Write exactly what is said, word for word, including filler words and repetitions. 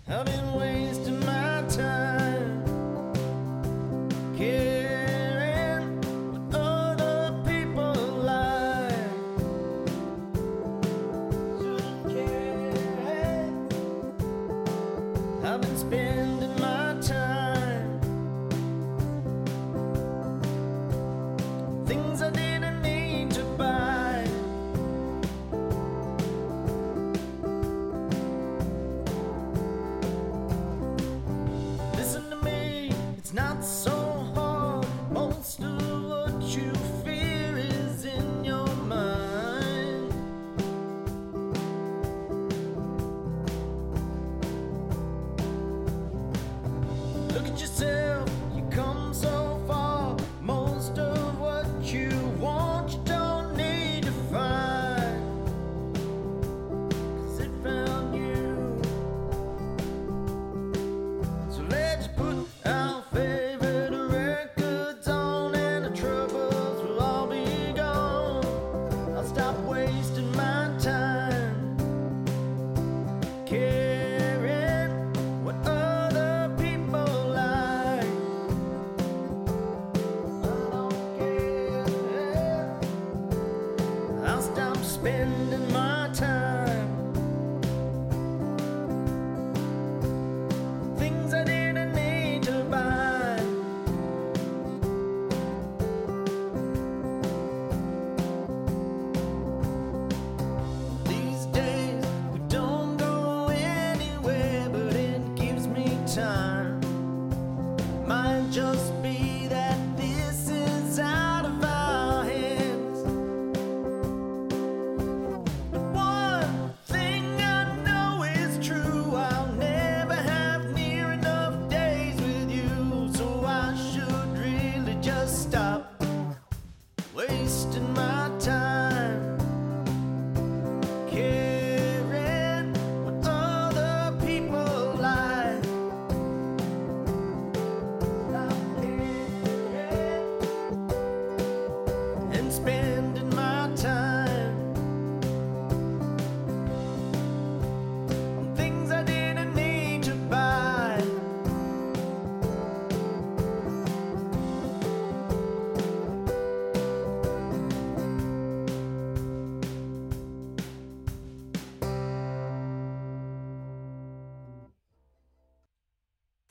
I've been wasting my time caring what other people like. Shouldn't care. I've been spending my time things I didn't need to buy. Listen to me, it's not so hard. Most of what you fear is in your mind. Look at yourself, you come so far. Most of what you want you don't need to find, 'cause it found you. So let's put our favorite records on and the troubles will all be gone. I'll stop wasting my time caring what other people like. I don't care. I'll stop spending